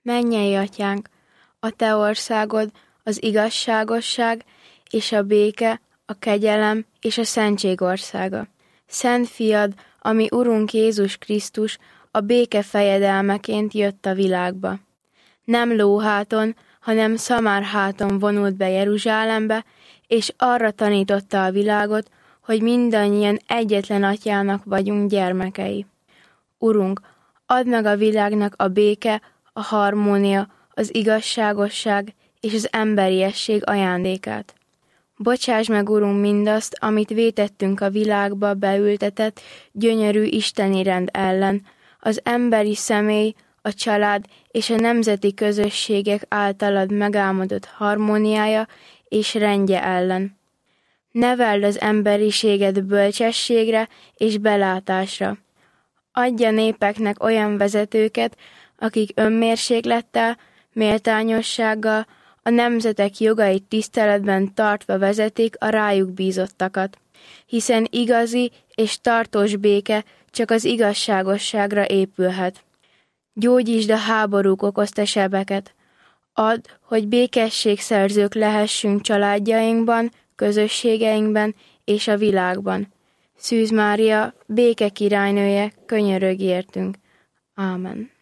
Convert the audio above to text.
Mennyei Atyánk, a Te országod az igazságosság és a béke, a kegyelem és a szentség országa. Szent Fiad, ami Urunk Jézus Krisztus, a béke fejedelmeként jött a világba. Nem lóháton, hanem szamárháton vonult be Jeruzsálembe, és arra tanította a világot, hogy mindannyian egyetlen Atyának vagyunk gyermekei. Urunk, add meg a világnak a béke, a harmónia, az igazságosság és az emberiesség ajándékát. Bocsáss meg, Urunk, mindazt, amit vétettünk a világba beültetett, gyönyörű isteni rend ellen, az emberi személy, a család és a nemzeti közösségek általad megálmodott harmóniája és rendje ellen. Neveld az emberiséget bölcsességre és belátásra. Adj a népeknek olyan vezetőket, akik önmérséklettel, méltányossággal, a nemzetek jogait tiszteletben tartva vezetik a rájuk bízottakat, hiszen igazi és tartós béke csak az igazságosságra épülhet. Gyógyítsd a háborúk okozta sebeket. Add, hogy békességszerzők lehessünk családjainkban, közösségeinkben és a világban. Szűz Mária, béke királynője, könyörögj értünk. Ámen.